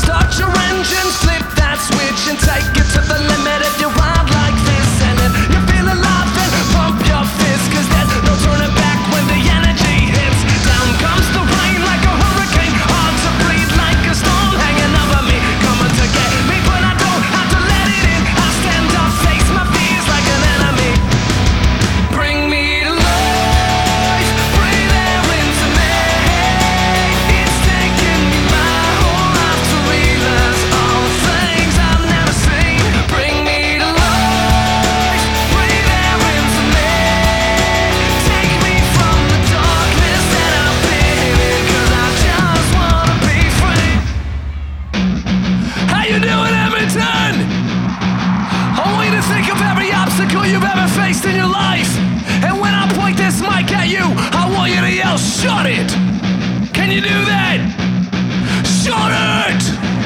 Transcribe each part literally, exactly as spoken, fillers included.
Start your engines, flip that switch and take it to the limit if you ride like this. And if you feel alive, then pump your fist, cause there's no turning back when the energy hits. Down comes the rain like a hurricane, hard to breathe like a storm hanging over me, coming to get me, but I don't have to let it in. I stand up, face my fears like an enemy. Bring me to life, breathe air into me. It's taken me my whole life to realize all the things I've never seen. Bring me to life, breathe air into me. Take me from the darkness that I've been in, cause I just wanna be free. How you doing, Edmonton? I want you to think of every obstacle you've ever faced in your life. And when I point this mic at you, I want you to yell, shut it! Can you do that? Shut it!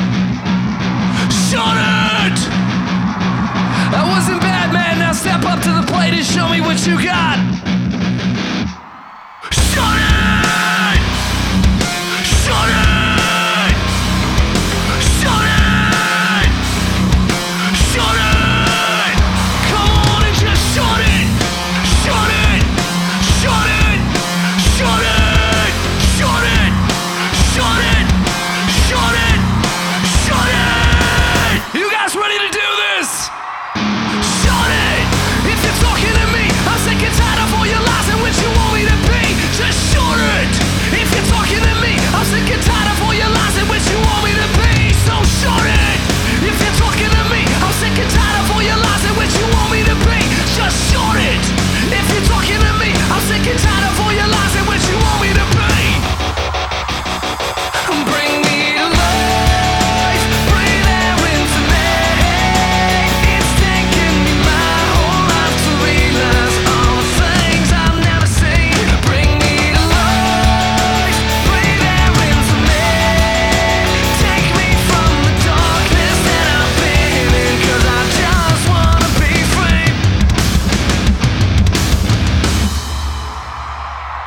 Shut it! That wasn't bad, man. Now step up to the plate and show me what you got.